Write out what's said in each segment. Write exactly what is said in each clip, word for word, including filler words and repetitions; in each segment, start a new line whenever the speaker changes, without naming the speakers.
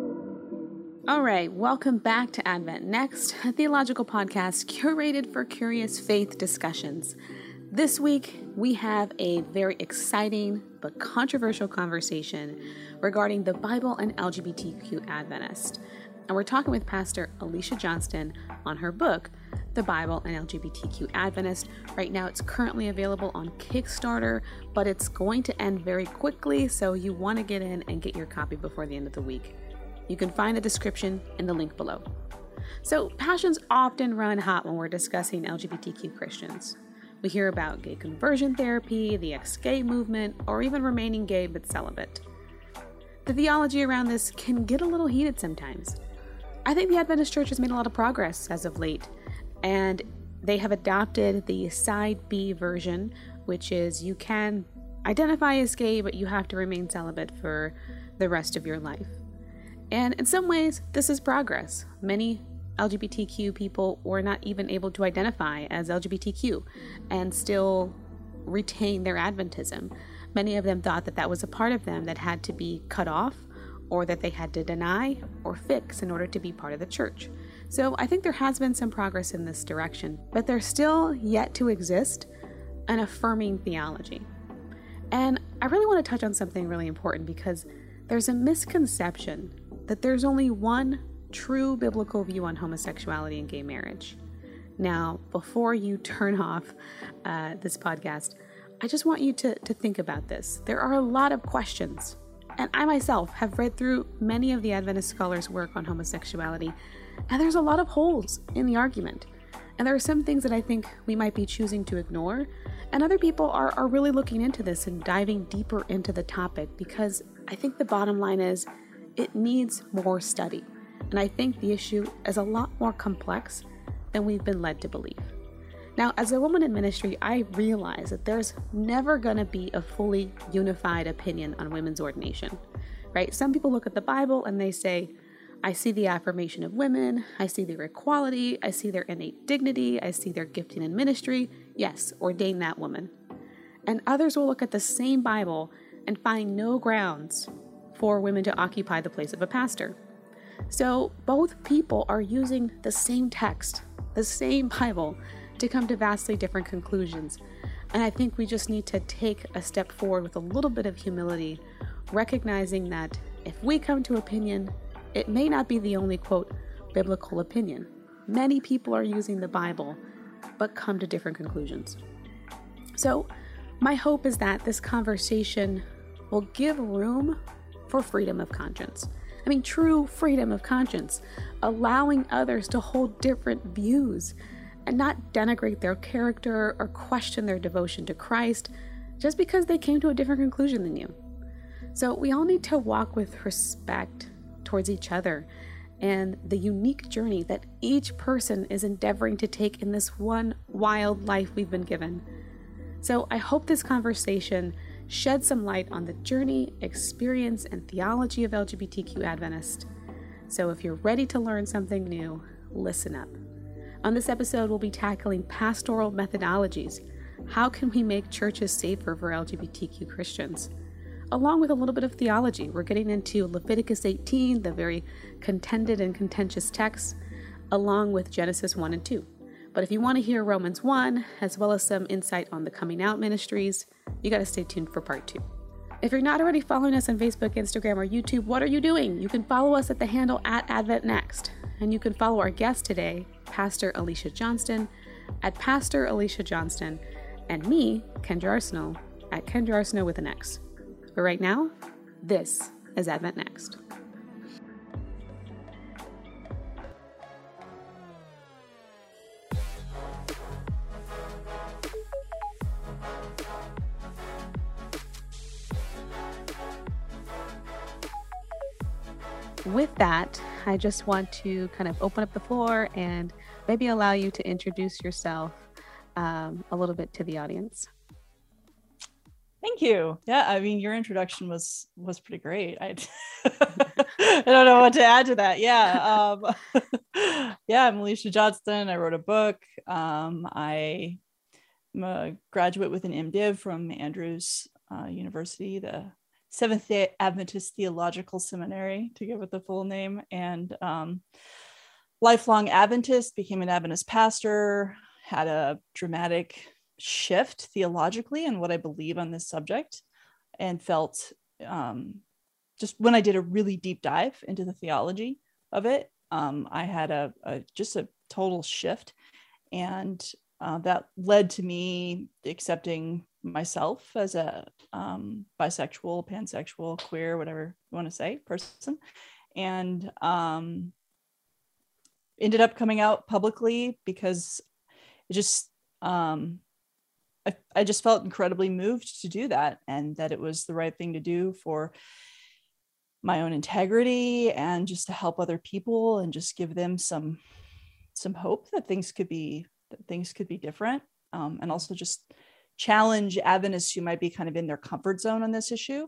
All right, welcome back to Advent Next, a theological podcast curated for curious faith discussions. This week, we have a very exciting but controversial conversation regarding the Bible and L G B T Q Adventist. And we're talking with Pastor Alicia Johnston on her book, The Bible and L G B T Q Adventist. Right now, it's currently available on Kickstarter, but it's going to end very quickly, so you want to get in and get your copy before the end of the week. You can find the description in the link below. So, passions often run hot when we're discussing L G B T Q Christians. We hear about gay conversion therapy, the ex-gay movement, or even remaining gay but celibate. The theology around this can get a little heated sometimes. I think the Adventist Church has made a lot of progress as of late, and they have adopted the Side B version, which is you can identify as gay, but you have to remain celibate for the rest of your life. And in some ways, this is progress. Many L G B T Q people were not even able to identify as L G B T Q and still retain their Adventism. Many of them thought that that was a part of them that had to be cut off, or that they had to deny or fix in order to be part of the church. So I think there has been some progress in this direction, but there's still yet to exist an affirming theology. And I really want to touch on something really important, because there's a misconception that there's only one true biblical view on homosexuality and gay marriage. Now, before you turn off uh, this podcast, I just want you to, to think about this. There are a lot of questions, and I myself have read through many of the Adventist scholars' work on homosexuality, and there's a lot of holes in the argument. And there are some things that I think we might be choosing to ignore, and other people are, are really looking into this and diving deeper into the topic, because I think the bottom line is it needs more study. And I think the issue is a lot more complex than we've been led to believe. Now, as a woman in ministry, I realize that there's never going to be a fully unified opinion on women's ordination, right? Some people look at the Bible and they say, I see the affirmation of women, I see their equality, I see their innate dignity, I see their gifting in ministry. Yes, ordain that woman. And others will look at the same Bible and find no grounds for women to occupy the place of a pastor. So both people are using the same text, the same Bible, to come to vastly different conclusions. And I think we just need to take a step forward with a little bit of humility, recognizing that if we come to opinion, it may not be the only, quote, biblical opinion. Many people are using the Bible, but come to different conclusions. So my hope is that this conversation will give room for freedom of conscience. I mean, true freedom of conscience, allowing others to hold different views and not denigrate their character or question their devotion to Christ just because they came to a different conclusion than you. So we all need to walk with respect towards each other and the unique journey that each person is endeavoring to take in this one wild life we've been given. So I hope this conversation shed some light on the journey, experience, and theology of L G B T Q Adventist. So if you're ready to learn something new, listen up. On this episode, we'll be tackling pastoral methodologies. How can we make churches safer for L G B T Q Christians? Along with a little bit of theology, we're getting into Leviticus eighteen, the very contended and contentious text, along with Genesis one and two. But if you want to hear Romans one, as well as some insight on the coming out ministries, you got to stay tuned for part two. If you're not already following us on Facebook, Instagram, or YouTube, what are you doing? You can follow us at the handle at Advent Next. And you can follow our guest today, Pastor Alicia Johnston, at Pastor Alicia Johnston, and me, Kendra Arsenault, at Kendra Arsenault with an X. But right now, this is Advent Next. With that, I just want to kind of open up the floor and maybe allow you to introduce yourself um, a little bit to the audience.
Thank you. Yeah, I mean, your introduction was was pretty great. I I don't know what to add to that. Yeah, um, yeah. I'm Alicia Johnston. I wrote a book. Um, I am a graduate with an MDiv from Andrews uh, University, the Seventh-day Adventist Theological Seminary, to give it the full name, and um, lifelong Adventist, became an Adventist pastor, had a dramatic shift theologically in what I believe on this subject, and felt um, just when I did a really deep dive into the theology of it, um, I had a, a just a total shift. And uh, that led to me accepting myself as a um, bisexual, pansexual, queer, whatever you want to say, person. And um, ended up coming out publicly because it just, um, I, I just felt incredibly moved to do that, and that it was the right thing to do for my own integrity and just to help other people and just give them some some hope that things could be that things could be different, um, and also just challenge Adventists who might be kind of in their comfort zone on this issue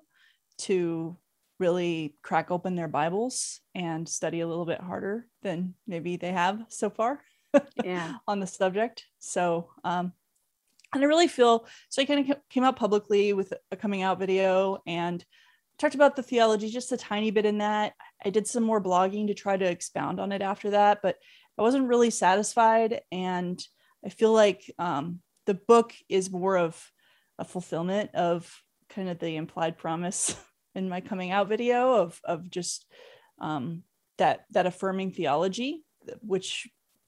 to really crack open their Bibles and study a little bit harder than maybe they have so far
yeah.
on the subject. So um, and I really feel, so I kind of came out publicly with a coming out video and talked about the theology just a tiny bit in that. I did some more blogging to try to expound on it after that, but I wasn't really satisfied. And I feel like um, the book is more of a fulfillment of kind of the implied promise in my coming out video of, of just um, that, that affirming theology, which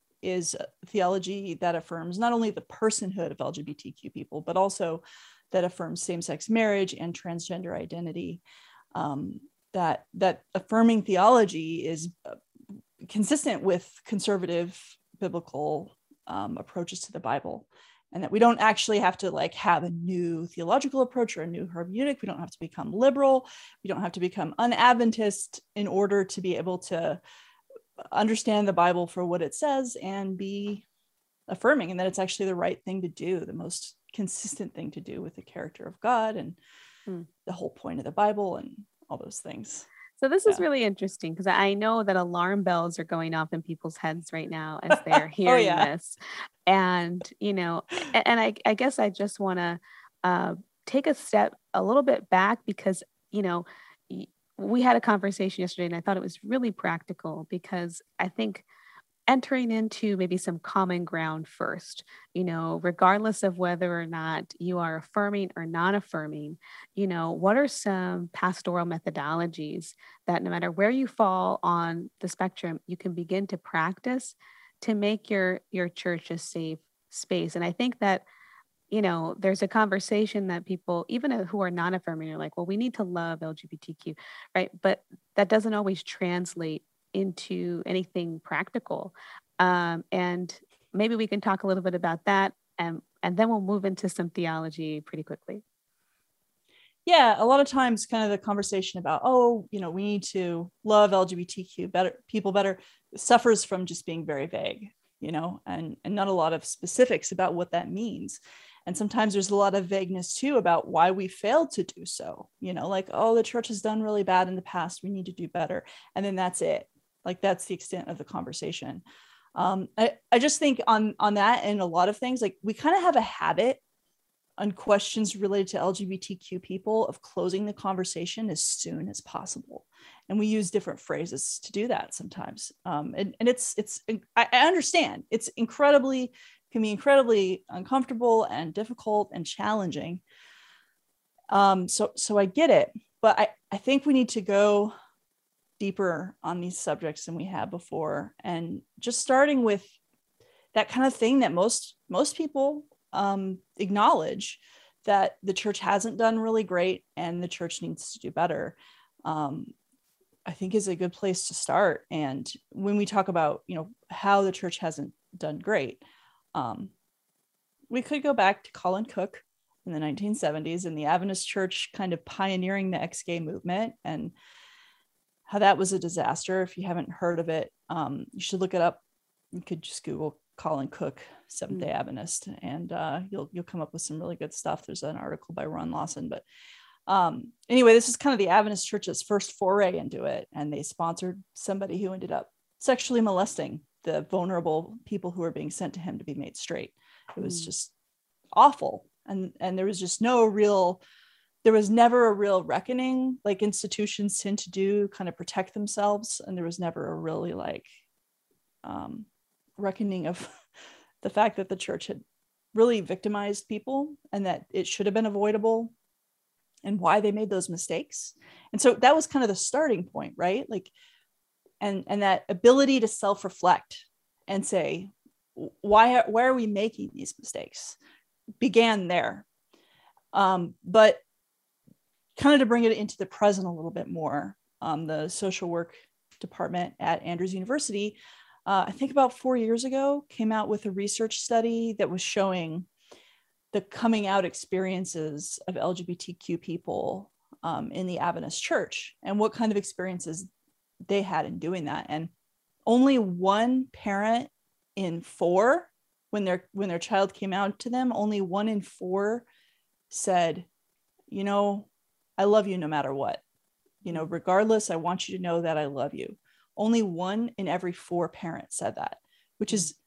is theology that affirms not only the personhood of L G B T Q people, but also that affirms same-sex marriage and transgender identity. Um, that, that affirming theology is consistent with conservative biblical um, approaches to the Bible, and that we don't actually have to like have a new theological approach or a new hermeneutic. We don't have to become liberal. We don't have to become un-Adventist in order to be able to understand the Bible for what it says and be affirming, and that it's actually the right thing to do, the most consistent thing to do with the character of God and hmm. the whole point of the Bible and all those things.
So this yeah. is really interesting because I know that alarm bells are going off in people's heads right now as they're hearing oh, yeah. this. And, you know, and, and I, I guess I just want to uh, take a step a little bit back because, you know, we had a conversation yesterday and I thought it was really practical because I think entering into maybe some common ground first, you know, regardless of whether or not you are affirming or not affirming, you know, what are some pastoral methodologies that no matter where you fall on the spectrum, you can begin to practice to make your, your church a safe space. And I think that, you know, there's a conversation that people, even who are not affirming, are like, well, we need to love L G B T Q, right? But that doesn't always translate into anything practical. Um, and maybe we can talk a little bit about that and, and then we'll move into some theology pretty quickly.
Yeah, a lot of times kind of the conversation about, oh, you know, we need to love L G B T Q better, people better, suffers from just being very vague, you know, and, and not a lot of specifics about what that means. And sometimes there's a lot of vagueness too about why we failed to do so, you know, like, oh, the church has done really bad in the past, we need to do better. And then that's it. Like that's the extent of the conversation. Um, I, I just think on, on that and a lot of things, like we kind of have a habit on questions related to L G B T Q people of closing the conversation as soon as possible. And we use different phrases to do that sometimes. Um, and, and it's, it's, I, I understand it's incredibly, can be incredibly uncomfortable and difficult and challenging. Um, so, so I get it, but I, I think we need to go deeper on these subjects than we have before, and just starting with that kind of thing that most most people um, acknowledge, that the church hasn't done really great and the church needs to do better, um, I think is a good place to start. And when we talk about, you know, how the church hasn't done great, um, we could go back to Colin Cook in the nineteen seventies and the Adventist church kind of pioneering the ex-gay movement, and how that was a disaster. If you haven't heard of it, um, you should look it up. You could just Google Colin Cook, Seventh-day mm. Adventist, and uh, you'll you'll come up with some really good stuff. There's an article by Ron Lawson. But um, anyway, this is kind of the Adventist church's first foray into it, and they sponsored somebody who ended up sexually molesting the vulnerable people who were being sent to him to be made straight. It was mm. just awful, and and there was just no real there was never a real reckoning, like institutions tend to do, kind of protect themselves. And there was never a really like um, reckoning of the fact that the church had really victimized people and that it should have been avoidable and why they made those mistakes. And so that was kind of the starting point, right? Like, and, and that ability to self-reflect and say, why, why are we making these mistakes began there. Um, but kind of to bring it into the present a little bit more, um, the social work department at Andrews University, uh, I think about four years ago, came out with a research study that was showing the coming out experiences of L G B T Q people um, in the Adventist church and what kind of experiences they had in doing that. And only one parent in four, when their when their child came out to them, only one in four said, you know, I love you no matter what. You know, regardless, I want you to know that I love you. Only one in every four parents said that, which is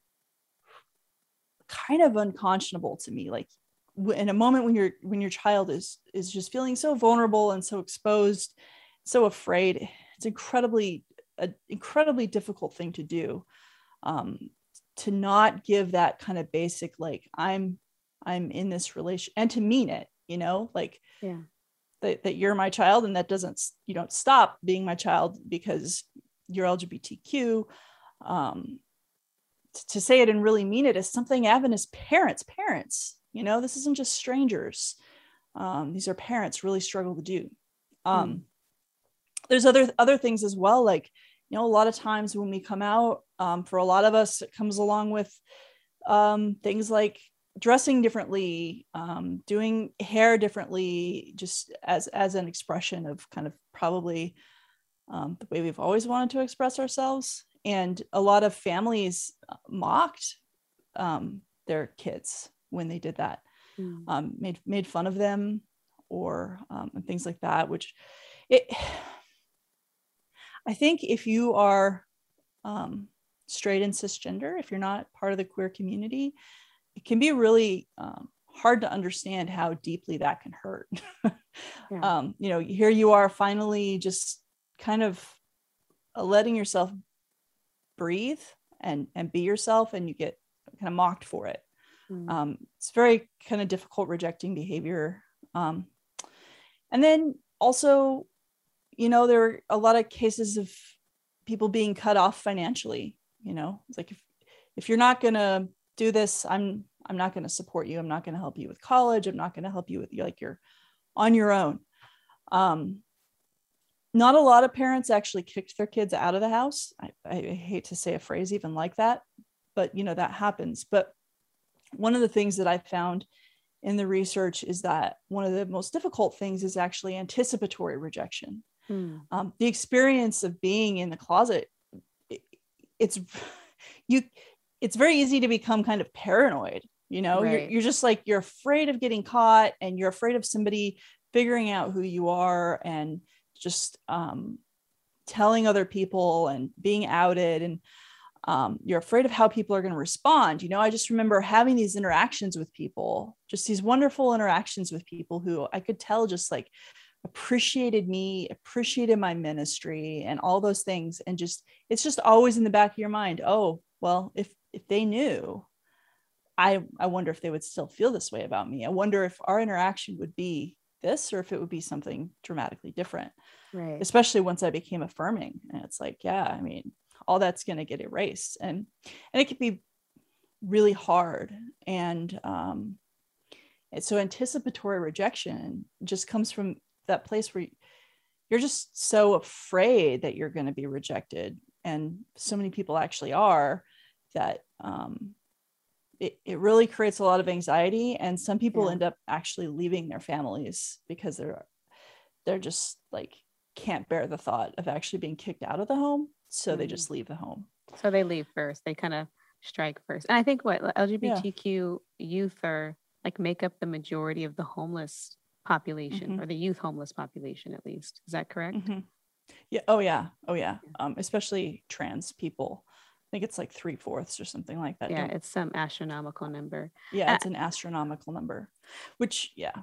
kind of unconscionable to me. Like in a moment when your when your child is is just feeling so vulnerable and so exposed, so afraid, it's incredibly an incredibly difficult thing to do. Um, to not give that kind of basic, like I'm I'm in this relation, and to mean it, you know, like
yeah.
that, that you're my child, and that doesn't, you don't stop being my child because you're L G B T Q. Um, to say it and really mean it is something Adventist parents, parents, you know, this isn't just strangers. Um, these are parents really struggle to do. Um, mm. There's other, other things as well. Like, you know, a lot of times when we come out, um, for a lot of us, it comes along with um, things like dressing differently, um, doing hair differently, just as, as an expression of kind of probably um, the way we've always wanted to express ourselves. And a lot of families mocked um, their kids when they did that, mm. um, made made fun of them, or um, and things like that. Which, it, I think, if you are um, straight and cisgender, if you're not part of the queer community, it can be really um, hard to understand how deeply that can hurt. yeah. um, you know, here you are finally just kind of uh, letting yourself breathe and and be yourself, and you get kind of mocked for it. Mm. Um, it's very kind of difficult, rejecting behavior. Um, and then also, you know, there are a lot of cases of people being cut off financially. You know, it's like, if if you're not gonna do this, I'm I'm not gonna support you. I'm not gonna help you with college. I'm not gonna help you with, like, you're on your own. Um, Not a lot of parents actually kicked their kids out of the house. I, I hate to say a phrase even like that, but you know, that happens. But one of the things that I found in the research is that one of the most difficult things is actually anticipatory rejection. Hmm. Um, the experience of being in the closet, it, it's you. It's very easy to become kind of paranoid. You know, right. you're, you're just like, you're afraid of getting caught, and you're afraid of somebody figuring out who you are, and just um, telling other people and being outed, and um, you're afraid of how people are going to respond. You know, I just remember having these interactions with people, just these wonderful interactions with people who I could tell just like appreciated me, appreciated my ministry, and all those things. And just, it's just always in the back of your mind. Oh, well, if, if they knew, I, I wonder if they would still feel this way about me. I wonder if our interaction would be this, or if it would be something dramatically different. Right. Especially once I became affirming. And it's like, yeah, I mean, all that's going to get erased. And, and it could be really hard. And, um, and so anticipatory rejection just comes from that place where you're just so afraid that you're going to be rejected. And so many people actually are, that, um, It, it really creates a lot of anxiety, and some people yeah. end up actually leaving their families because they're they're just like can't bear the thought of actually being kicked out of the home, so mm-hmm. they just leave the home.
So they leave first. They kind of strike first. And I think what L G B T Q yeah. youth are like make up the majority of the homeless population, mm-hmm. or the youth homeless population, at least. Is that correct?
Mm-hmm. Yeah. Oh yeah. Oh yeah. yeah. Um, especially trans people. I think it's like three fourths or something like that.
Yeah, it's some astronomical number.
Yeah, it's uh, an astronomical number, which, yeah.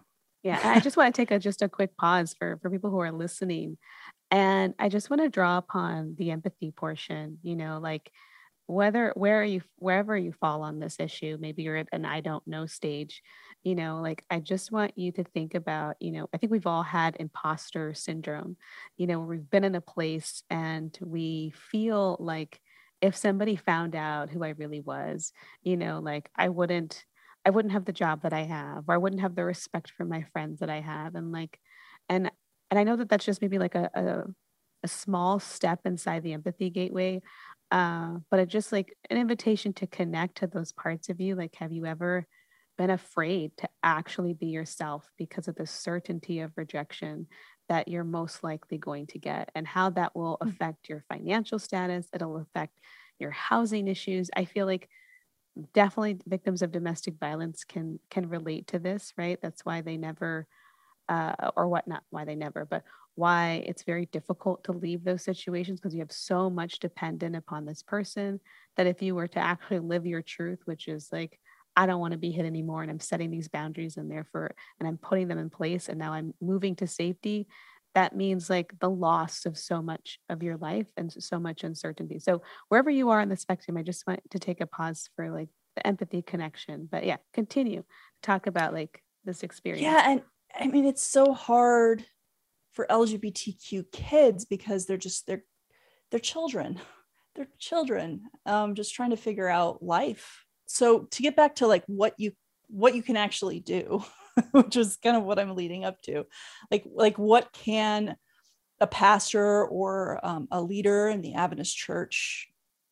Yeah, and I just want to take a just a quick pause for for people who are listening, and I just want to draw upon the empathy portion. You know, like whether where are you wherever you fall on this issue, maybe you're at an I don't know stage. You know, like I just want you to think about. You know, I think we've all had imposter syndrome. You know, where we've been in a place and we feel like if somebody found out who I really was, you know, like I wouldn't I wouldn't have the job that I have, or I wouldn't have the respect from my friends that I have. And like, and, and I know that that's just maybe like a, a, a small step inside the empathy gateway. Uh, but it's just like an invitation to connect to those parts of you. Like, have you ever been afraid to actually be yourself because of the certainty of rejection that you're most likely going to get, and how that will affect your financial status? It'll affect your housing issues. I feel like definitely victims of domestic violence can can relate to this, right? That's why they never uh, or what not why they never, but why it's very difficult to leave those situations, because you have so much dependent upon this person that if you were to actually live your truth, which is like, I don't want to be hit anymore, and I'm setting these boundaries and therefore and I'm putting them in place, and now I'm moving to safety, that means like the loss of so much of your life and so much uncertainty. So wherever you are on the spectrum, I just want to take a pause for like the empathy connection. But yeah, continue to talk about like this experience.
Yeah. And I mean, it's so hard for L G B T Q kids because they're just, they're, they're children. They're children, um, just trying to figure out life. So to get back to like what you, what you can actually do, which is kind of what I'm leading up to. Like, like what can a pastor or um, a leader in the Adventist church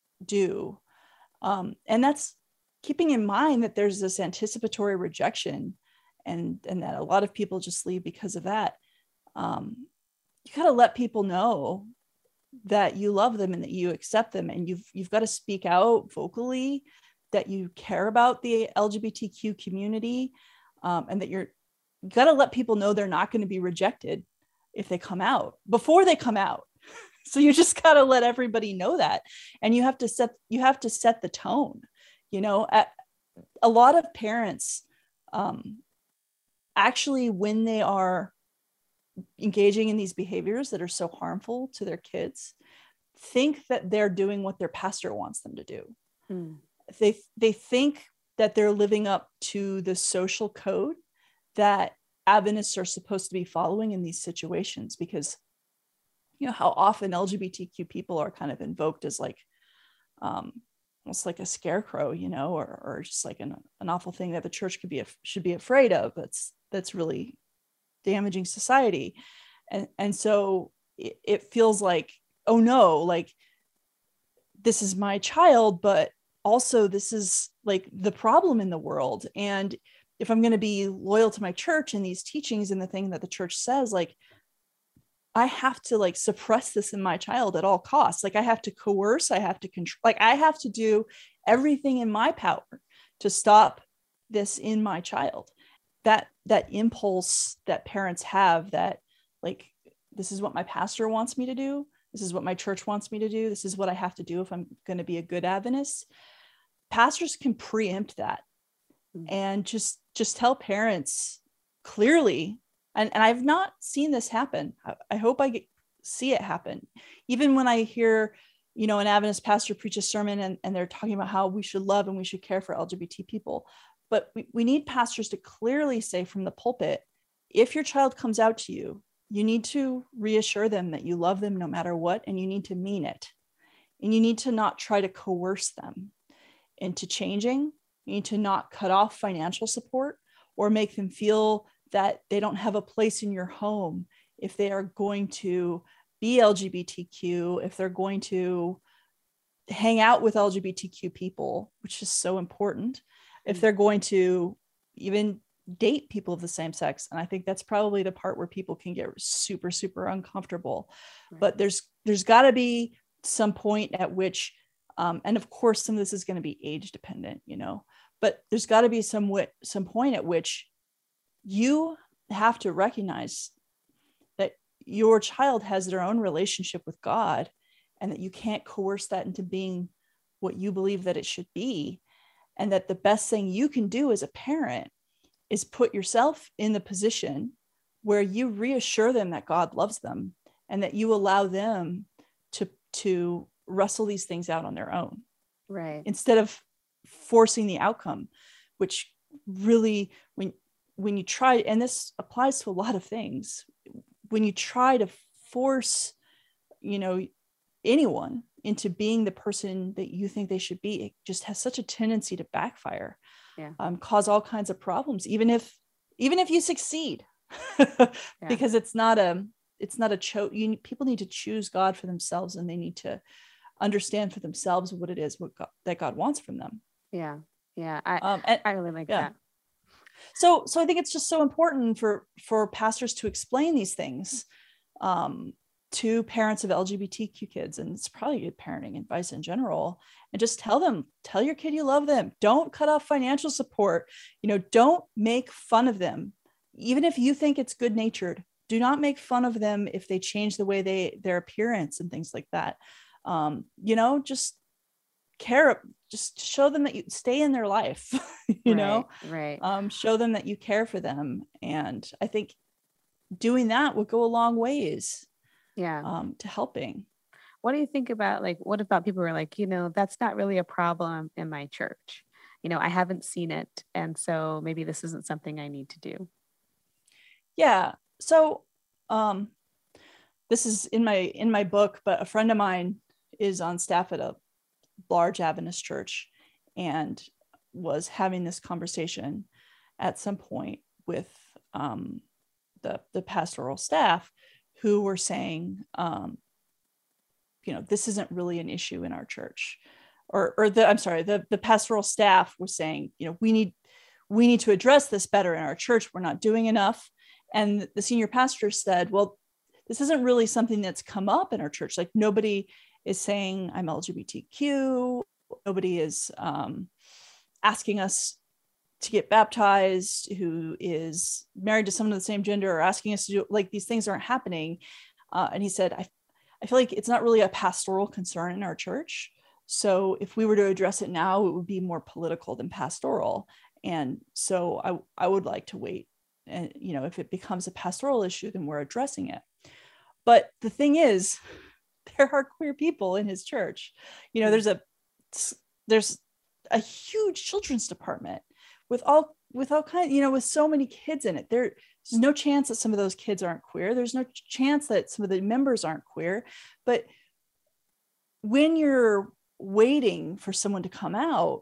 do? Um, and that's keeping in mind that there's this anticipatory rejection, and, and that a lot of people just leave because of that. Um, you got to let people know that you love them and that you accept them. And you've, you've got to speak out vocally that you care about the L G B T Q community. Um, and that you're you got to let people know they're not going to be rejected if they come out before they come out. So you just got to let everybody know that, and you have to set you have to set the tone. You know, at, a lot of parents, um, actually, when they are engaging in these behaviors that are so harmful to their kids, think that they're doing what their pastor wants them to do. Mm. They they think that they're living up to the social code that Adventists are supposed to be following in these situations, because you know how often L G B T Q people are kind of invoked as like um almost like a scarecrow, you know, or or just like an, an awful thing that the church could be should be afraid of. That's that's really damaging society. And and so it, it feels like, oh no, like this is my child, but also this is like the problem in the world. And if I'm going to be loyal to my church and these teachings and the thing that the church says, like, I have to like suppress this in my child at all costs. Like I have to coerce, I have to control, like I have to do everything in my power to stop this in my child. That, that impulse that parents have, that like, this is what my pastor wants me to do. This is what my church wants me to do. This is what I have to do if I'm going to be a good Adventist. Pastors can preempt that and just, just tell parents clearly. And, and I've not seen this happen. I, I hope I get, see it happen. Even when I hear, you know, an Adventist pastor preach a sermon and, and they're talking about how we should love and we should care for L G B T people. But we, we need pastors to clearly say from the pulpit, if your child comes out to you, you need to reassure them that you love them no matter what, and you need to mean it. And you need to not try to coerce them into changing. You need to not cut off financial support or make them feel that they don't have a place in your home if they are going to be L G B T Q, if they're going to hang out with L G B T Q people, which is so important, if they're going to even date people of the same sex. And I think that's probably the part where people can get super, super uncomfortable. Right. But there's there's got to be some point at which, um, and of course, some of this is going to be age dependent, you know, but there's got to be some, w- some point at which you have to recognize that your child has their own relationship with God, and that you can't coerce that into being what you believe that it should be. And that the best thing you can do as a parent is put yourself in the position where you reassure them that God loves them and that you allow them to, to wrestle these things out on their own.
Right.
Instead of forcing the outcome, which really, when, when you try, and this applies to a lot of things, when you try to force, you know, anyone into being the person that you think they should be, it just has such a tendency to backfire,
yeah.
um, cause all kinds of problems, even if, even if you succeed, yeah. because it's not a, it's not a cho- you people need to choose God for themselves, and they need to understand for themselves what it is, what God, that God wants from them.
Yeah. Yeah. I,
um, and,
I really like
yeah.
that.
So, so I think it's just so important for, for pastors to explain these things, um, to parents of L G B T Q kids, and it's probably good parenting advice in general, and just tell them, tell your kid you love them. Don't cut off financial support. You know, don't make fun of them. Even if you think it's good natured, do not make fun of them if they change the way they, their appearance and things like that. Um, you know, just care, just show them that you stay in their life, you
right,
know,
right.
Um, show them that you care for them. And I think doing that would go a long ways.
Yeah.
Um, to helping.
What do you think about, like, what about people who are like, you know, that's not really a problem in my church. You know, I haven't seen it. And so maybe this isn't something I need to do.
Yeah. So um, this is in my, in my book, but a friend of mine is on staff at a large Adventist church and was having this conversation at some point with um, the, the pastoral staff, who were saying, um, you know, this isn't really an issue in our church, or, or the, I'm sorry, the, the pastoral staff was saying, you know, we need, we need to address this better in our church. We're not doing enough. And the senior pastor said, well, this isn't really something that's come up in our church. Like, nobody is saying I'm L G B T Q. Nobody is um, asking us to get baptized, who is married to someone of the same gender, or asking us to do, like, these things aren't happening. Uh, and he said, I, I feel like it's not really a pastoral concern in our church. So if we were to address it now, it would be more political than pastoral. And so I, I would like to wait. And, you know, if it becomes a pastoral issue, then we're addressing it. But the thing is, there are queer people in his church. You know, there's a, there's a huge children's department with all, with all kinds, you know, with so many kids in it. There, there's no chance that some of those kids aren't queer. There's no chance that some of the members aren't queer. But when you're waiting for someone to come out,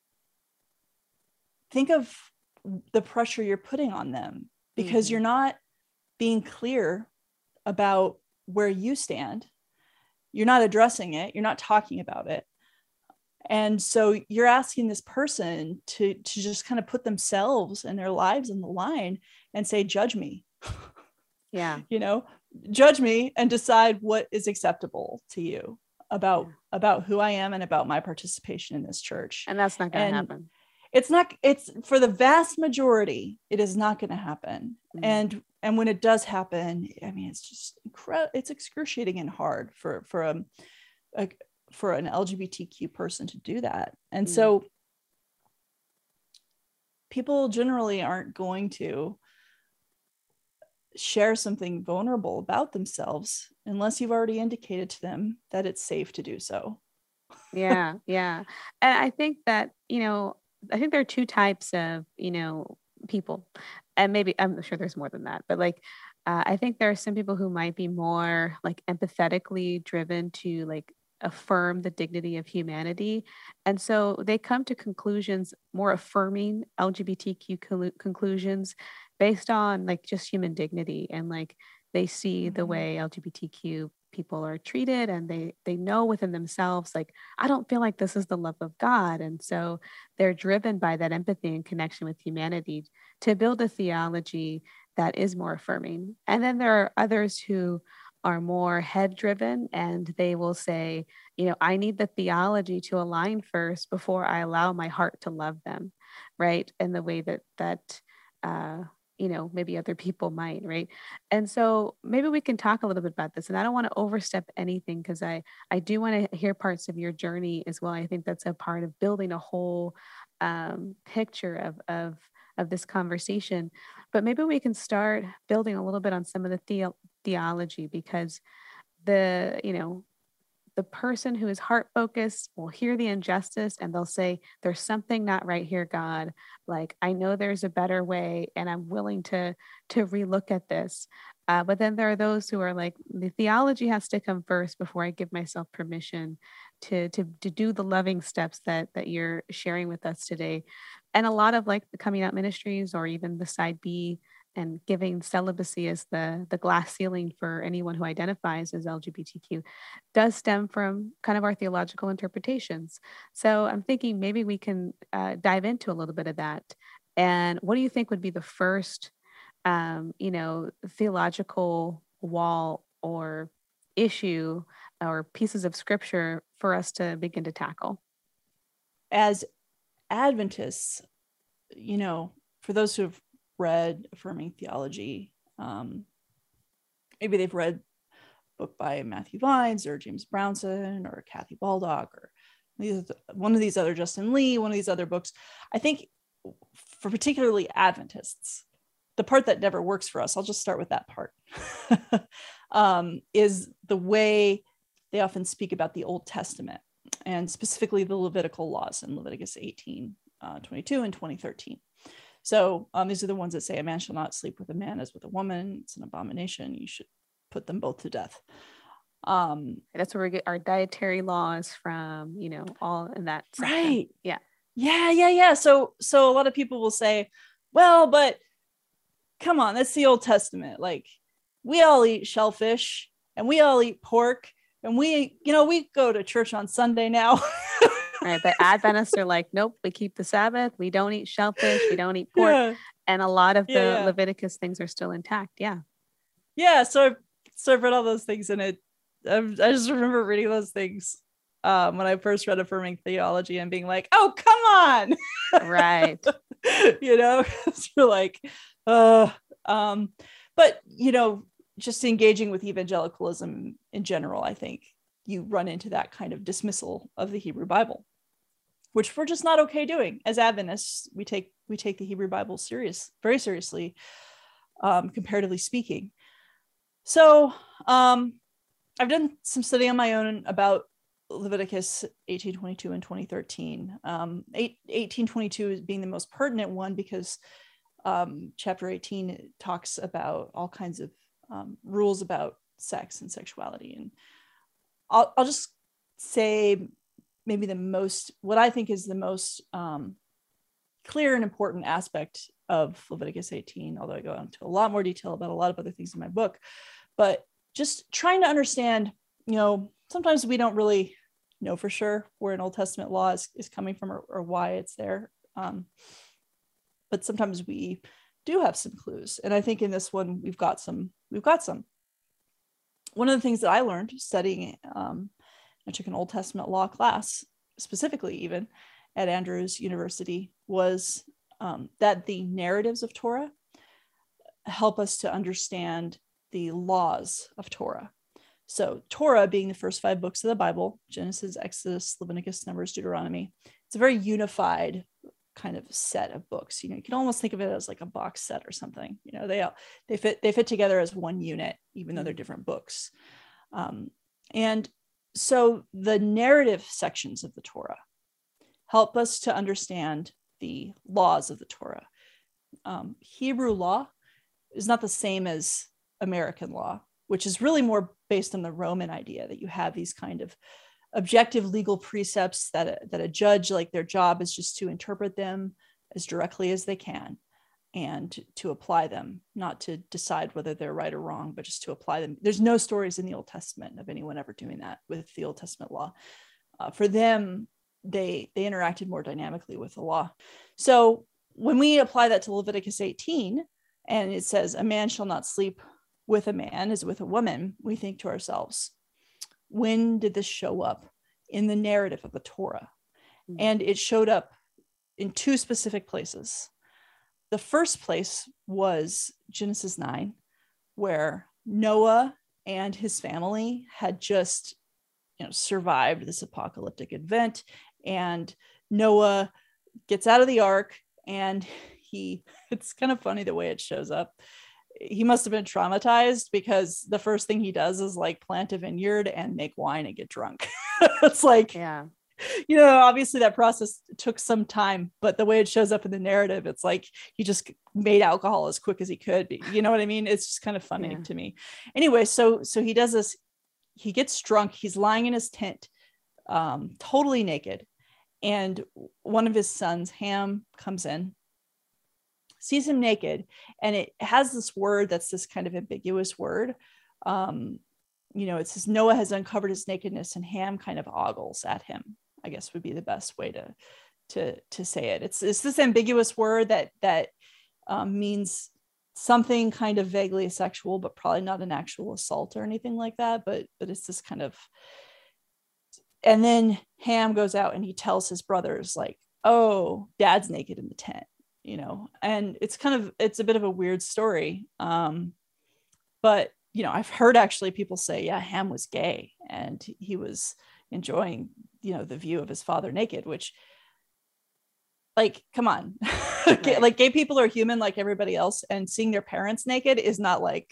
think of the pressure you're putting on them, because mm-hmm. you're not being clear about where you stand. You're not addressing it. You're not talking about it. And so you're asking this person to, to just kind of put themselves and their lives on the line and say, judge me.
Yeah.
You know, judge me and decide what is acceptable to you about, yeah. about who I am and about my participation in this church.
And that's not going to happen.
It's not, it's for the vast majority, it is not going to happen. Mm. And, and when it does happen, I mean, it's just incredible. It's excruciating and hard for, for a, a for an L G B T Q person to do that. And mm. so people generally aren't going to share something vulnerable about themselves unless you've already indicated to them that it's safe to do so.
Yeah. Yeah. And I think that, you know, I think there are two types of, you know, people, and maybe I'm sure there's more than that, but like, uh, I think there are some people who might be more like empathetically driven to like affirm the dignity of humanity. And so they come to conclusions, more affirming L G B T Q col- conclusions based on like just human dignity. And like they see mm-hmm. the way L G B T Q people are treated, and they they know within themselves, like, I don't feel like this is the love of God. And so they're driven by that empathy and connection with humanity to build a theology that is more affirming. And then there are others who are more head driven, and they will say, you know, I need the theology to align first before I allow my heart to love them, right? In the way that that uh you know, maybe other people might, right? And so maybe we can talk a little bit about this. And I don't want to overstep anything, because I, I do want to hear parts of your journey as well. I think that's a part of building a whole um, picture of, of, of this conversation. But maybe we can start building a little bit on some of the, the- theology, because the, you know, the person who is heart focused will hear the injustice and they'll say, there's something not right here, God. Like, I know there's a better way and I'm willing to, to relook at this. Uh, but then there are those who are like, the theology has to come first before I give myself permission to, to, to do the loving steps that, that you're sharing with us today. And a lot of like the coming out ministries, or even the side B, and giving celibacy as the, the glass ceiling for anyone who identifies as L G B T Q, does stem from kind of our theological interpretations. So I'm thinking maybe we can uh, dive into a little bit of that. And what do you think would be the first, um, you know, theological wall or issue or pieces of scripture for us to begin to tackle?
As Adventists, you know, for those who have read affirming theology, um, maybe they've read a book by Matthew Vines or James Brownson or Kathy Baldock or these, one of these other, Justin Lee, one of these other books. I think for particularly Adventists, the part that never works for us, I'll just start with that part, um, is the way they often speak about the Old Testament, and specifically the Levitical laws in Leviticus eighteen, uh, twenty-two and twenty thirteen. So um, these are the ones that say a man shall not sleep with a man as with a woman. It's an abomination. You should put them both to death. Um,
That's where we get our dietary laws from, you know, all in that section.
Right.
Yeah.
Yeah, yeah, yeah. So, so a lot of people will say, well, but come on, that's the Old Testament. Like, we all eat shellfish and we all eat pork, and we, you know, we go to church on Sunday now.
Right, but Adventists are like, nope, we keep the Sabbath. We don't eat shellfish. We don't eat pork. Yeah. And a lot of the yeah, yeah. Leviticus things are still intact. Yeah.
Yeah. So I've, so I've read all those things, and it, I just remember reading those things um, when I first read affirming theology and being like, oh, come on.
Right.
You know, you're like, uh, um, but, you know, just engaging with evangelicalism in general, I think you run into that kind of dismissal of the Hebrew Bible, which we're just not okay doing. As Adventists, we take we take the Hebrew Bible serious, very seriously, um, comparatively speaking. So um, I've done some study on my own about Leviticus eighteen twenty-two and twenty thirteen. Um, eighteen twenty-two is being the most pertinent one because um, chapter eighteen talks about all kinds of um, rules about sex and sexuality, and I'll, I'll just say maybe the most, what I think is the most um, clear and important aspect of Leviticus eighteen, although I go into a lot more detail about a lot of other things in my book, but just trying to understand, you know, sometimes we don't really know for sure where an Old Testament law is, is coming from, or, or why it's there. Um, but sometimes we do have some clues. And I think in this one, we've got some, we've got some. One of the things that I learned studying, um, I took an Old Testament law class, specifically even at Andrews University, was um, that the narratives of Torah help us to understand the laws of Torah. So Torah being the first five books of the Bible, Genesis, Exodus, Leviticus, Numbers, Deuteronomy, it's a very unified kind of set of books. You know, you can almost think of it as like a box set or something. You know, they all, they fit they fit together as one unit, even though they're different books. Um, and so the narrative sections of the Torah help us to understand the laws of the Torah. Um, Hebrew law is not the same as American law, which is really more based on the Roman idea that you have these kind of objective legal precepts that a, that a judge, like their job is just to interpret them as directly as they can and to apply them, not to decide whether they're right or wrong, but just to apply them. There's no stories in the Old Testament of anyone ever doing that with the Old Testament law. Uh, for them, they, they interacted more dynamically with the law. So when we apply that to Leviticus eighteen, and it says, a man shall not sleep with a man as with a woman, we think to ourselves, when did this show up in the narrative of the Torah? Mm-hmm. And it showed up in two specific places. The first place was Genesis nine, where Noah and his family had just, you know, survived this apocalyptic event, and Noah gets out of the ark and he, it's kind of funny the way it shows up. He must have been traumatized because the first thing he does is like plant a vineyard and make wine and get drunk. It's like,
yeah,
you know, obviously that process took some time, but the way it shows up in the narrative, it's like he just made alcohol as quick as he could. You know what I mean? It's just kind of funny
yeah.
to me. Anyway, so so he does this. He gets drunk. He's lying in his tent, um, totally naked, and one of his sons, Ham, comes in, sees him naked, and it has this word that's this kind of ambiguous word. Um, you know, it says Noah has uncovered his nakedness, and Ham kind of ogles at him, I guess would be the best way to to to say it. It's it's this ambiguous word that that um, means something kind of vaguely sexual, but probably not an actual assault or anything like that. But but it's this kind of. And then Ham goes out and he tells his brothers like, "Oh, Dad's naked in the tent." You know, and it's kind of, it's a bit of a weird story. Um, but, you know, I've heard actually people say, yeah, Ham was gay and he was enjoying, you know, the view of his father naked, which like, come on, right. Like gay people are human like everybody else. And seeing their parents naked is not like,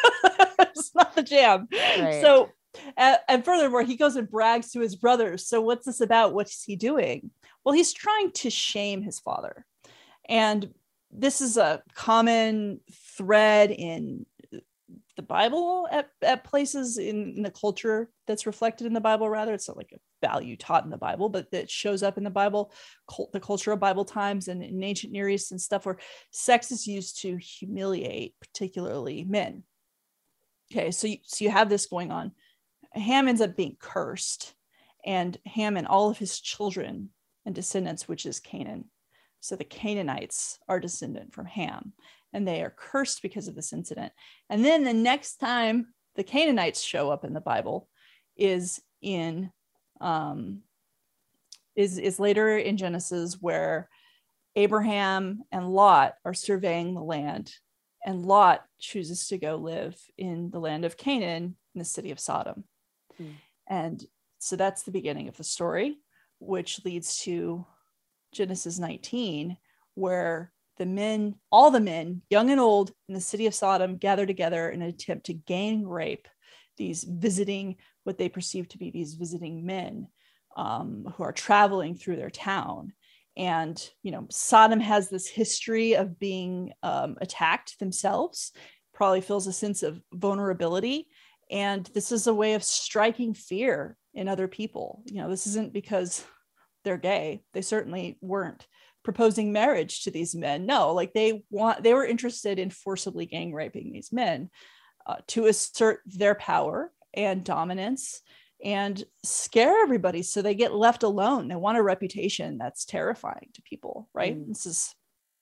it's not the jam. Right. So, uh, and furthermore, he goes and brags to his brothers. So what's this about? What's he doing? Well, he's trying to shame his father. And this is a common thread in the Bible at, at places in, in the culture that's reflected in the Bible, rather. It's not like a value taught in the Bible, but that shows up in the Bible, cult, the culture of Bible times and in ancient Near East and stuff, where sex is used to humiliate, particularly men. Okay, so you, so you have this going on. Ham ends up being cursed, and Ham and all of his children and descendants, which is Canaan. So the Canaanites are descendant from Ham, and they are cursed because of this incident. And then the next time the Canaanites show up in the Bible is in um, is is later in Genesis, where Abraham and Lot are surveying the land, and Lot chooses to go live in the land of Canaan in the city of Sodom. Mm. And so that's the beginning of the story, which leads to Genesis nineteen, where the men, all the men, young and old, in the city of Sodom gather together in an attempt to gang rape these visiting, what they perceive to be these visiting men um, who are traveling through their town. And, you know, Sodom has this history of being um, attacked themselves, probably feels a sense of vulnerability. And this is a way of striking fear in other people. You know, this isn't because they're gay. They certainly weren't proposing marriage to these men. No, like they want, they were interested in forcibly gang raping these men uh, to assert their power and dominance and scare everybody so they get left alone. They want a reputation that's terrifying to people, right? Mm. This is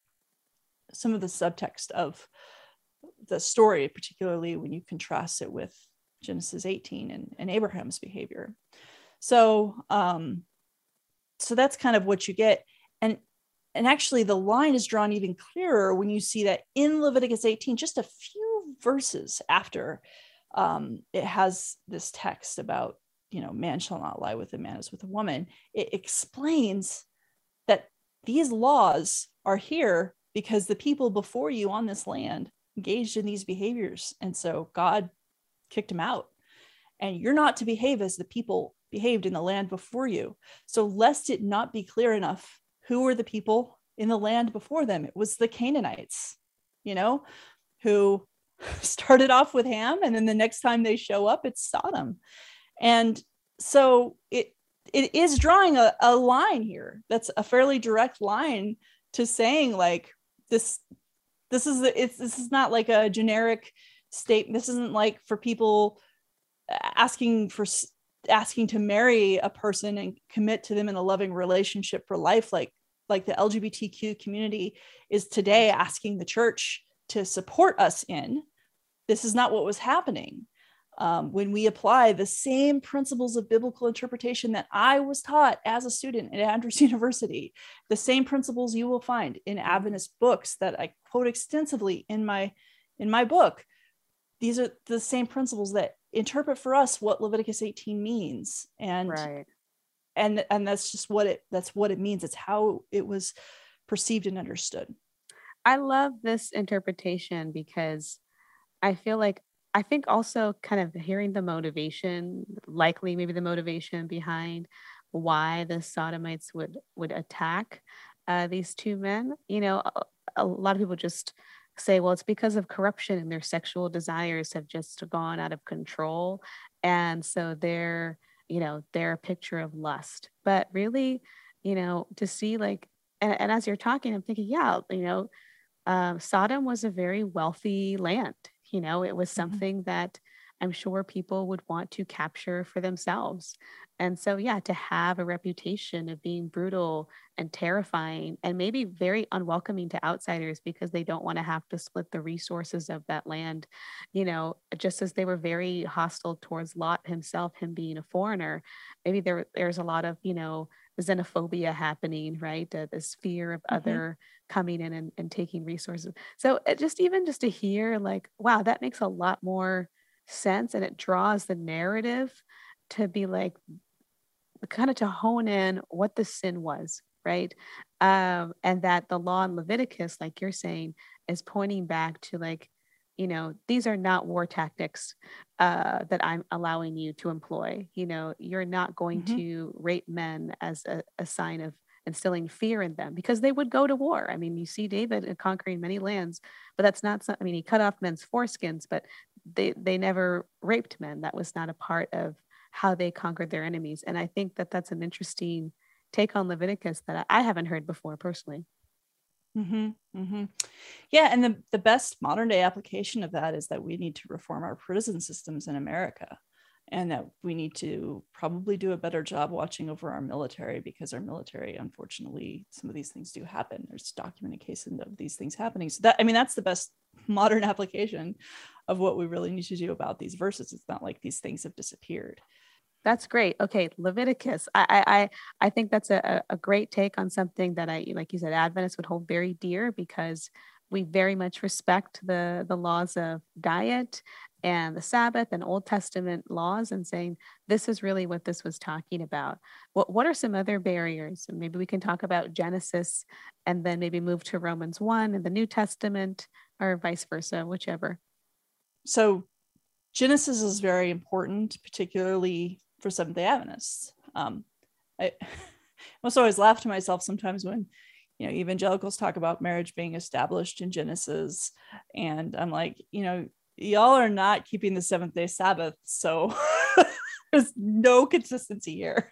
some of the subtext of the story, particularly when you contrast it with Genesis eighteen and, and Abraham's behavior. So, um, so that's kind of what you get. And, and actually the line is drawn even clearer when you see that in Leviticus eighteen, just a few verses after um, it has this text about, you know, man shall not lie with a man as with a woman. It explains that these laws are here because the people before you on this land engaged in these behaviors. And so God kicked them out. And you're not to behave as the people behaved in the land before you. So lest it not be clear enough, who were the people in the land before them? It was the Canaanites, you know, who started off with Ham, and then the next time they show up, it's Sodom. And so it it is drawing a, a line here that's a fairly direct line to saying like this, this is the, it's this is not like a generic statement. This isn't like for people asking for asking to marry a person and commit to them in a loving relationship for life, like like the L G B T Q community is today asking the church to support us in. This is not what was happening. Um, when we apply the same principles of biblical interpretation that I was taught as a student at Andrews University, the same principles you will find in Adventist books that I quote extensively in my in my book. These are the same principles that interpret for us what Leviticus eighteen means, and
right.
and and that's just what it that's what it means. It's how it was perceived and understood.
I love this interpretation because I feel like I think also kind of hearing the motivation, likely maybe the motivation behind why the Sodomites would would attack uh, these two men. You know, a, a lot of people just say, well, it's because of corruption and their sexual desires have just gone out of control, and so they're, you know, they're a picture of lust. But really, you know, to see like, and, and as you're talking, I'm thinking, yeah, you know, um, Sodom was a very wealthy land. You know, it was
Mhm.
something that I'm sure people would want to capture for themselves. And so, yeah, to have a reputation of being brutal and terrifying and maybe very unwelcoming to outsiders because they don't want to have to split the resources of that land, you know, just as they were very hostile towards Lot himself, him being a foreigner, maybe there there's a lot of, you know, xenophobia happening, right? Uh, this fear of
Mhm.
other coming in and, and taking resources. So it just even just to hear like, wow, that makes a lot more sense and it draws the narrative to be like kind of to hone in what the sin was, right? Um, and that the law in Leviticus, like you're saying, is pointing back to like, you know, these are not war tactics uh, that I'm allowing you to employ. You know, you're not going
Mhm.
to rape men as a, a sign of instilling fear in them because they would go to war. I mean, you see David conquering many lands, but that's not, some, I mean, he cut off men's foreskins, but they, they never raped men. That was not a part of how they conquered their enemies. And I think that that's an interesting take on Leviticus that I haven't heard before personally.
Mhm. Mhm. Yeah, and the the best modern day application of that is that we need to reform our prison systems in America, and that we need to probably do a better job watching over our military, because our military, unfortunately, some of these things do happen. There's documented cases of these things happening. So that, I mean, that's the best modern application of what we really need to do about these verses. It's not like these things have disappeared.
That's great. Okay, Leviticus. I I I think that's a, a great take on something that I, like you said, Adventists would hold very dear because we very much respect the the laws of diet and the Sabbath and Old Testament laws, and saying this is really what this was talking about. What what are some other barriers? And maybe we can talk about Genesis and then maybe move to Romans one and the New Testament, or vice versa, whichever.
So Genesis is very important, particularly for Seventh Day Adventists. Um, I must always laugh to myself sometimes when, you know, evangelicals talk about marriage being established in Genesis, and I'm like, you know, y'all are not keeping the seventh day Sabbath, so there's no consistency here.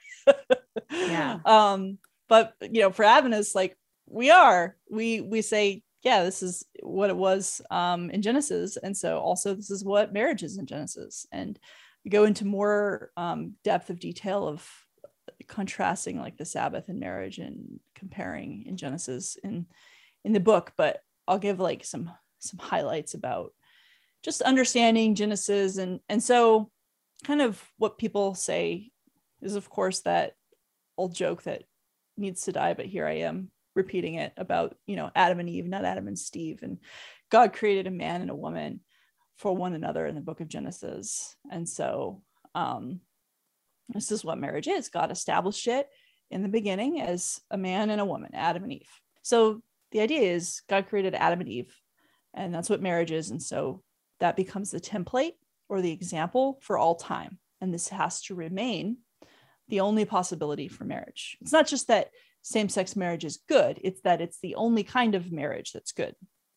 Yeah.
um, but you know, for Adventists, like we are, we we say, yeah, this is what it was um, in Genesis, and so also this is what marriage is in Genesis, and we go into more um, depth of detail of contrasting like the Sabbath and marriage and comparing in Genesis in in the book. But I'll give like some some highlights about just understanding Genesis. And and so kind of what people say is, of course, that old joke that needs to die, but here I am repeating it, about, you know, Adam and Eve, not Adam and Steve. And God created a man and a woman for one another in the book of Genesis. And so um this is what marriage is. God established it in the beginning as a man and a woman, Adam and Eve. So the idea is God created Adam and Eve, and that's what marriage is. And so that becomes the template or the example for all time. And this has to remain the only possibility for marriage. It's not just that same-sex marriage is good, it's that it's the only kind of marriage that's good.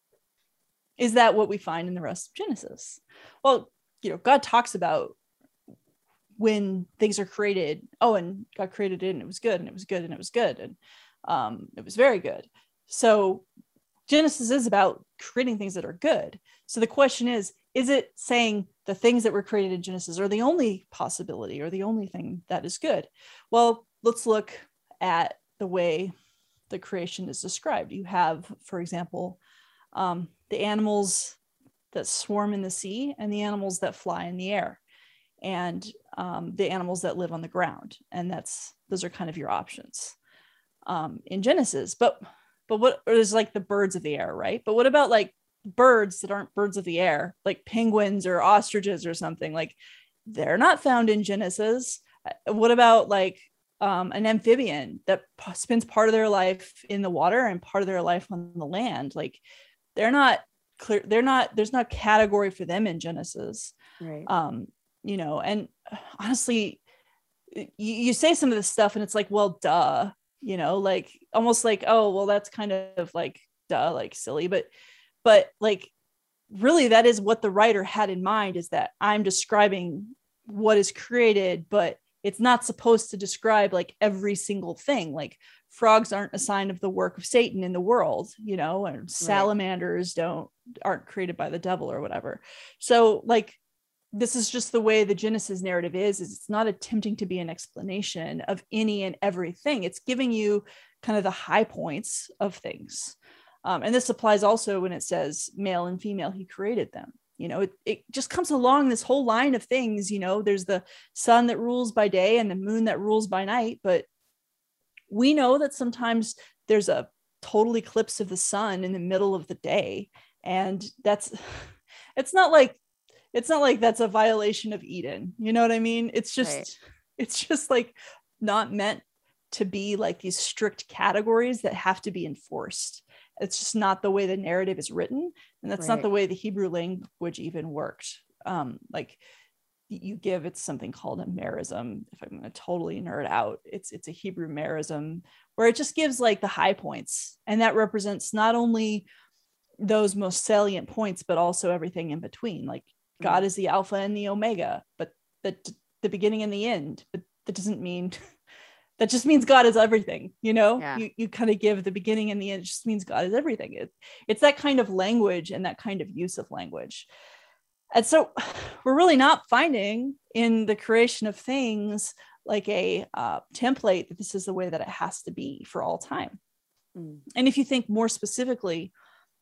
Is that what we find in the rest of Genesis? Well, you know, God talks about when things are created. Oh, and God created it and it was good and it was good and it was good. And um, it was very good. So Genesis is about creating things that are good. So the question is, is it saying the things that were created in Genesis are the only possibility or the only thing that is good? Well, let's look at the way the creation is described. You have, for example, um, the animals that swarm in the sea and the animals that fly in the air, and um, the animals that live on the ground. And that's, those are kind of your options um, in Genesis. But, but what, or there's like the birds of the air, right? But what about like birds that aren't birds of the air, like penguins or ostriches or something? Like they're not found in Genesis. What about like um, an amphibian that p- spends part of their life in the water and part of their life on the land. Like they're not clear. They're not, there's not category for them in Genesis.
Right.
Um, you know, and honestly, you, you say some of this stuff and it's like, well, duh, you know, like almost like, oh, well, that's kind of like, duh, like silly, but, but like, really that is what the writer had in mind, is that I'm describing what is created, but it's not supposed to describe like every single thing. Like frogs aren't a sign of the work of Satan in the world, you know, and salamanders right. don't, aren't created by the devil or whatever. So like, this is just the way the Genesis narrative is, is it's not attempting to be an explanation of any and everything. It's giving you kind of the high points of things. Um, and this applies also when it says male and female, he created them. You know, it, it just comes along this whole line of things. You know, there's the sun that rules by day and the moon that rules by night. But we know that sometimes there's a total eclipse of the sun in the middle of the day. And that's, it's not like, it's not like that's a violation of Eden. You know what I mean? It's just, right. it's just like not meant to be like these strict categories that have to be enforced. It's just not the way the narrative is written. And that's right. not the way the Hebrew language even worked. Um, like you give, it's something called a merism. If I'm going to totally nerd out, it's, it's a Hebrew merism where it just gives like the high points. And that represents not only those most salient points, but also everything in between. Like God is the Alpha and the Omega, but the, the beginning and the end. But that doesn't mean, that just means God is everything, you know, yeah. you, you kind of give the beginning and the end, it just means God is everything. It, it's that kind of language and that kind of use of language. And so we're really not finding in the creation of things like a uh, template that this is the way that it has to be for all time. Mm. And if you think more specifically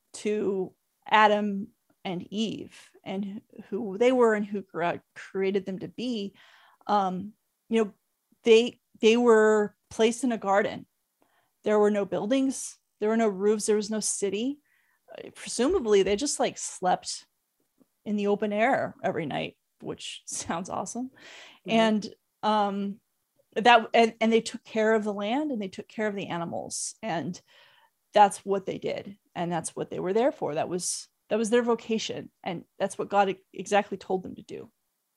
to Adam and Eve and who they were and who created them to be, um, you know, they, they were placed in a garden. There were no buildings. There were no roofs. There was no city. Uh, presumably they just like slept in the open air every night, which sounds awesome. Mm-hmm. And, um, that, and, and they took care of the land and they took care of the animals, and that's what they did. And that's what they were there for. That was, that was their vocation. And that's what God exactly told them to do.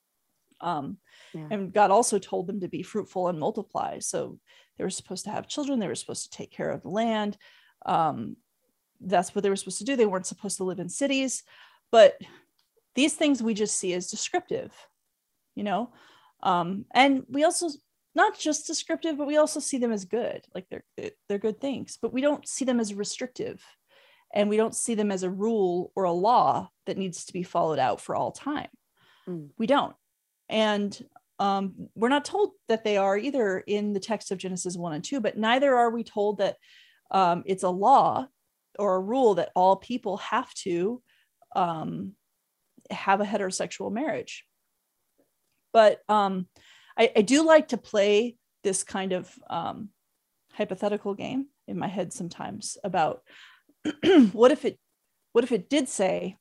Um, yeah. And God also told them to be fruitful and multiply. So they were supposed to have children. They were supposed to take care of the land. Um, that's what they were supposed to do. They weren't supposed to live in cities, but these things we just see as descriptive, you know? Um, and we also, not just descriptive, but we also see them as good. Like they're, they're good things, but we don't see them as restrictive. And we don't see them as a rule or a law that needs to be followed out for all time. Mm. We don't. And um, we're not told that they are either in the text of Genesis one and two, but neither are we told that um, it's a law or a rule that all people have to um, have a heterosexual marriage. But um, I, I do like to play this kind of um, hypothetical game in my head sometimes about what if it, what if it did say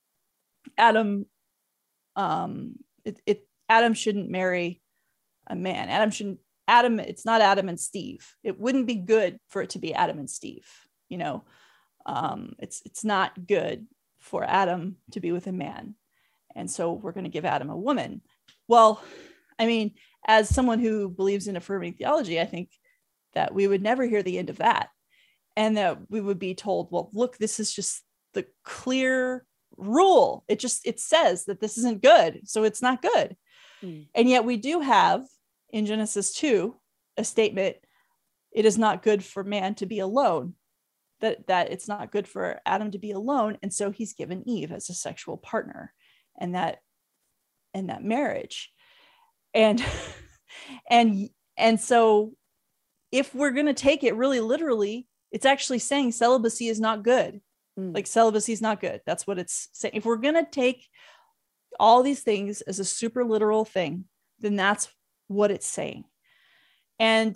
Adam, um, it, it Adam shouldn't marry a man. Adam shouldn't, Adam, it's not Adam and Steve. It wouldn't be good for it to be Adam and Steve. You know, um, it's, it's not good for Adam to be with a man. And so we're going to give Adam a woman. Well, I mean, as someone who believes in affirming theology, I think that we would never hear the end of that. And that we would be told, well, look, this is just the clear rule. It just, it says that this isn't good. So it's not good. Mm. And yet we do have in Genesis two, a statement, it is not good for man to be alone, that, that it's not good for Adam to be alone. And so he's given Eve as a sexual partner, and that, and that marriage. And, and, and so if we're going to take it really literally, it's actually saying celibacy is not good. Mm. Like celibacy is not good. That's what it's saying. If we're going to take all these things as a super literal thing, then that's what it's saying. And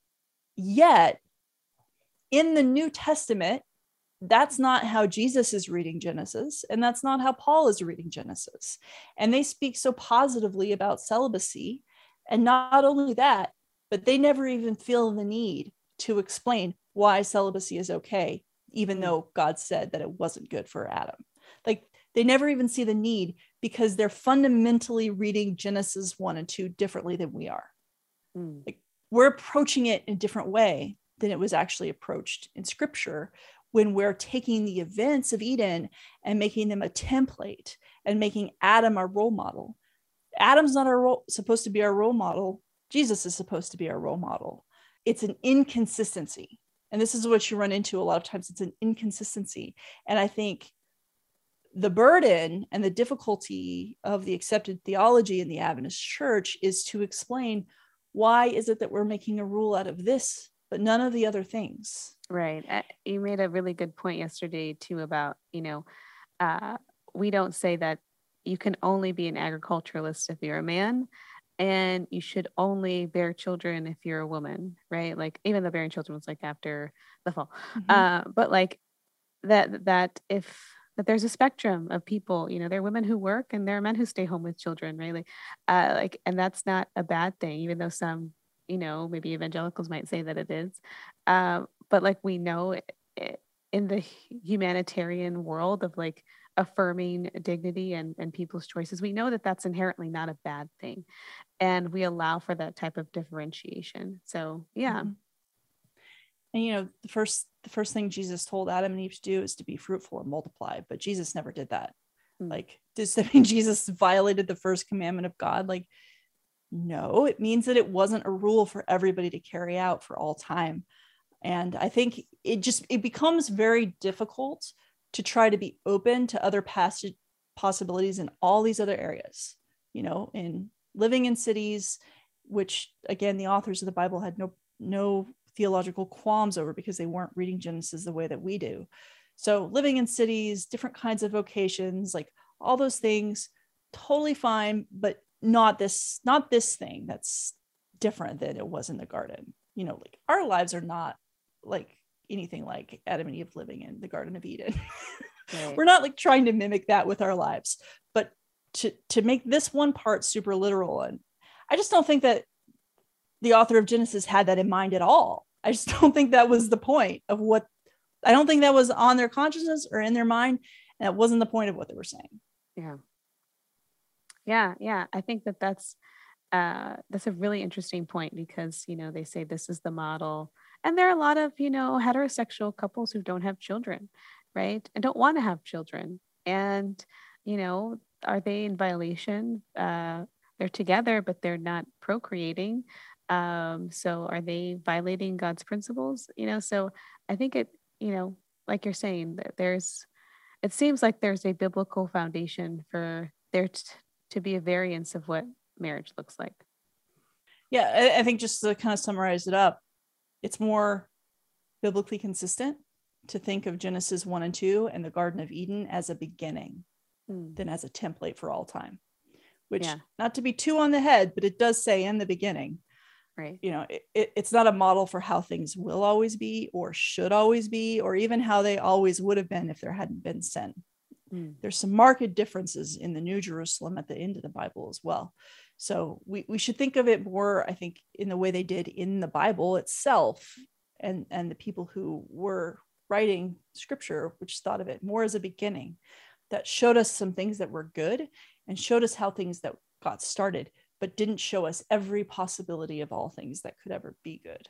yet in the New Testament, that's not how Jesus is reading Genesis. And that's not how Paul is reading Genesis. And they speak so positively about celibacy. And not only that, but they never even feel the need to explain why celibacy is okay, even though God said that it wasn't good for Adam. Like, they never even see the need because they're fundamentally reading Genesis one and two differently than we are. Mm. Like, we're approaching it in a different way than it was actually approached in scripture, when we're taking the events of Eden and making them a template and making Adam our role model. Adam's not our role, supposed to be our role model. Jesus is supposed to be our role model. It's an inconsistency. And this is what you run into a lot of times. It's an inconsistency. And I think the burden and the difficulty of the accepted theology in the Adventist church is to explain, why is it that we're making a rule out of this, but none of the other things?
Right. You made a really good point yesterday too about, you know, uh, we don't say that you can only be an agriculturalist if you're a man, and you should only bear children if you're a woman, right? Like, even though bearing children was like after the fall, mm-hmm. uh, but like that, that if that there's a spectrum of people, you know, there are women who work and there are men who stay home with children, right? Like, uh, like, and that's not a bad thing, even though some, you know, maybe evangelicals might say that it is. Uh, but like, we know it, it, in the humanitarian world of like affirming dignity and, and people's choices, we know that that's inherently not a bad thing. And we allow for that type of differentiation. So, yeah.
Mm-hmm. And, you know, the first, the first thing Jesus told Adam and Eve to do is to be fruitful and multiply, but Jesus never did that. Mm-hmm. Like, does that mean Jesus violated the first commandment of God? Like, no, it means that it wasn't a rule for everybody to carry out for all time. And I think it just, it becomes very difficult to try to be open to other passage possibilities in all these other areas, you know, in living in cities, which again, the authors of the Bible had no, no theological qualms over because they weren't reading Genesis the way that we do. So living in cities, different kinds of vocations, like all those things, totally fine, but not this, not this thing that's different than it was in the garden. You know, like, our lives are not like anything like Adam and Eve living in the Garden of Eden. Right. We're not like trying to mimic that with our lives, but to, to make this one part super literal. And I just don't think that the author of Genesis had that in mind at all. I just don't think that was the point of what, I don't think that was on their consciousness or in their mind. And that wasn't the point of what they were saying.
Yeah. Yeah. Yeah. I think that that's, uh, that's a really interesting point because, you know, they say this is the model. And there are a lot of, you know, heterosexual couples who don't have children, right? And don't want to have children. And, you know, are they in violation? Uh, they're together, but they're not procreating. Um, so are they violating God's principles? You know, so I think it, you know, like you're saying, that there's, it seems like there's a biblical foundation for there t- to be a variance of what marriage looks like.
Yeah, I, I think just to kind of summarize it up, it's more biblically consistent to think of Genesis one and two and the Garden of Eden as a beginning mm. than as a template for all time, which yeah. not to be too on the head, but it does say in the beginning,
right?
You know, it, it, it's not a model for how things will always be or should always be, or even how they always would have been if there hadn't been sin. Mm. There's some marked differences in the New Jerusalem at the end of the Bible as well. So we, we should think of it more, I think, in the way they did in the Bible itself, and, and the people who were writing scripture, which thought of it more as a beginning that showed us some things that were good and showed us how things that got started, but didn't show us every possibility of all things that could ever be good.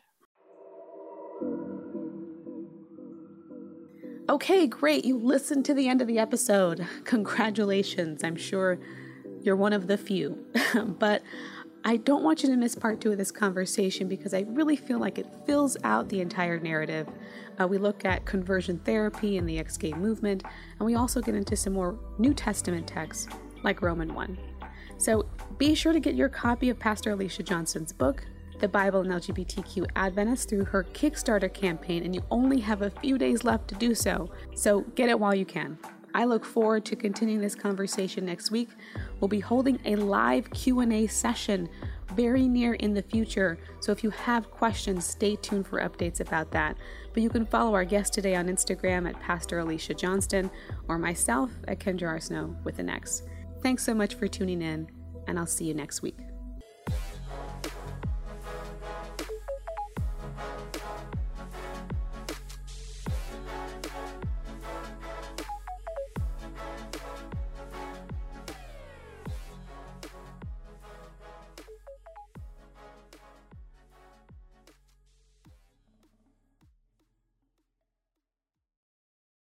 Okay, great. You listened to the end of the episode. Congratulations. I'm sure you're one of the few, but I don't want you to miss part two of this conversation because I really feel like it fills out the entire narrative. Uh, we look at conversion therapy and the ex-gay movement, and we also get into some more New Testament texts like Romans one. So be sure to get your copy of Pastor Alicia Johnston's book, The Bible and L G B T Q Adventists, through her Kickstarter campaign, and you only have a few days left to do so. So get it while you can. I look forward to continuing this conversation next week. We'll be holding a live Q and A session very near in the future. So if you have questions, stay tuned for updates about that. But you can follow our guest today on Instagram at Pastor Alicia Johnston or myself at Kendra R. Snow with an X. Thanks so much for tuning in, and I'll see you next week.